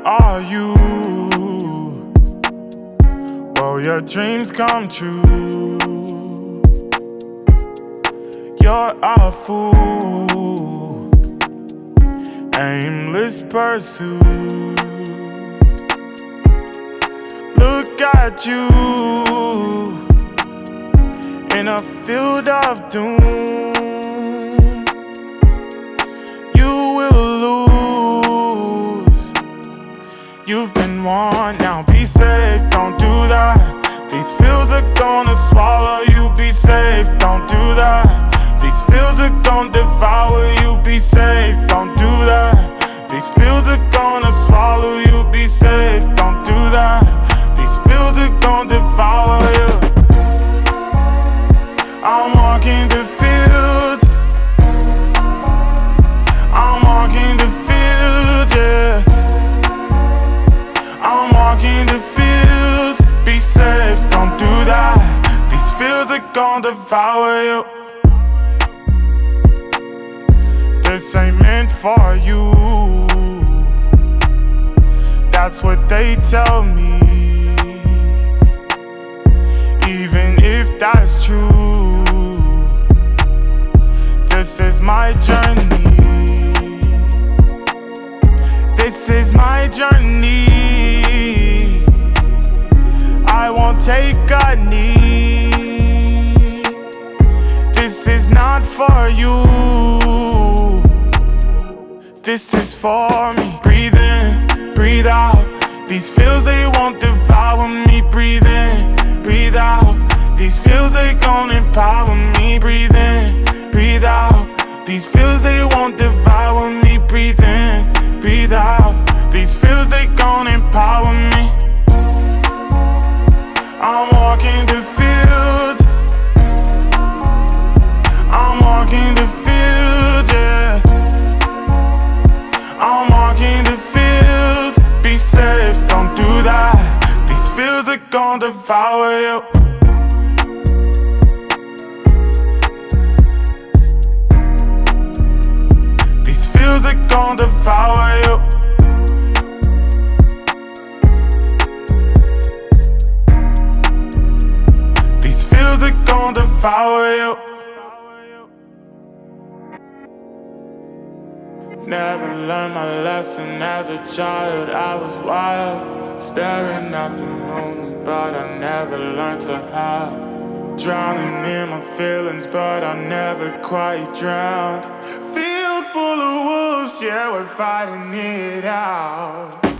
are you? Will your dreams come true? You're a fool, aimless pursuit. Look at you in a field of doom. You will lose. You've been warned, now be safe, don't do that. These fields are gonna swallow you, be safe, don't do that. These fields are gonna devour you, be safe, don't do that. These fields are gonna swallow you, be safe, don't do that. These fields are gonna devour you. I'm walking the fields. I'm walking the fields, yeah. I'm walking the fields. Be safe, don't do that. These fields are gonna devour you. This ain't meant for you. That's what they tell me. Even if that's true, this is my journey. This is my journey. I won't take a knee. This is not for you. This is for me. Breathe in, breathe out. These feels, they won't devour me. Breathe in, breathe out. These feels, they gon' empower me. Breathe in, breathe out. These feels, they won't devour me. Breathe in, breathe out. These feels, they gon' empower me. I'm walking the fields. I'm walking the fields, yeah. I'm walking the fields. Be safe, don't do that. These fields are gon' devour you. These fields are gon' devour you. These fields are gon' devour you. Never learned my lesson as a child. I was wild, staring at the moon, but I never learned to hide. Drowning in my feelings, but I never quite drowned. Field full of wolves, yeah, we're fighting it out.